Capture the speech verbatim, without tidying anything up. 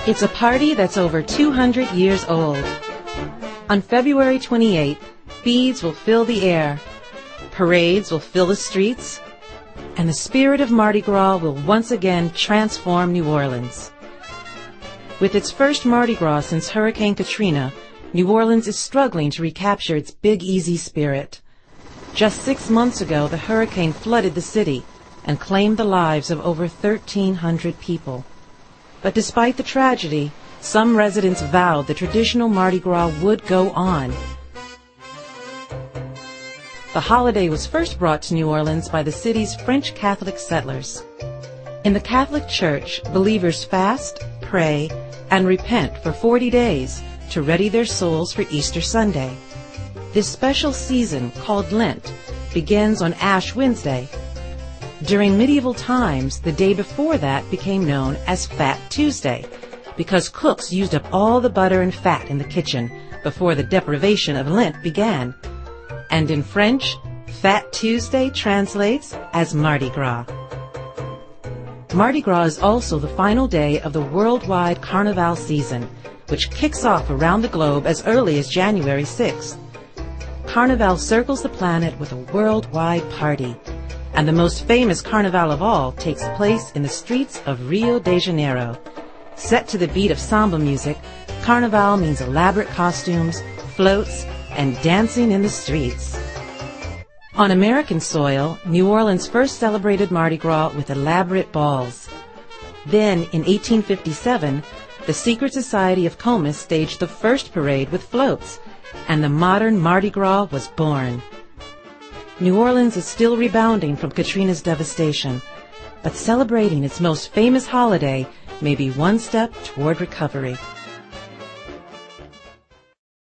It's a party that's over two hundred years old. On February twenty-eighth, beads will fill the air, parades will fill the streets, and the spirit of Mardi Gras will once again transform New Orleans. With its first Mardi Gras since Hurricane Katrina, New Orleans is struggling to recapture its Big Easy spirit. Just six months ago, the hurricane flooded the city and claimed the lives of over thirteen hundred people. But despite the tragedy, some residents vowed the traditional Mardi Gras would go on. The holiday was first brought to New Orleans by the city's French Catholic settlers. In the Catholic Church, believers fast, pray, and repent for forty days to ready their souls for Easter Sunday. This special season, called Lent, begins on Ash Wednesday. During medieval times, the day before that became known as Fat Tuesday, because cooks used up all the butter and fat in the kitchen before the deprivation of Lent began. And in French, Fat Tuesday translates as Mardi Gras. Mardi Gras is also the final day of the worldwide Carnival season, which kicks off around the globe as early as January sixth. Carnival circles the planet with a worldwide party, and the most famous Carnival of all takes place in the streets of Rio de Janeiro. Set to the beat of samba music, Carnival means elaborate costumes, floats, and dancing in the streets. On American soil, New Orleans first celebrated Mardi Gras with elaborate balls. Then, in eighteen fifty-seven, the Secret Society of Comus staged the first parade with floats, and the modern Mardi Gras was born. New Orleans is still rebounding from Katrina's devastation, but celebrating its most famous holiday may be one step toward recovery.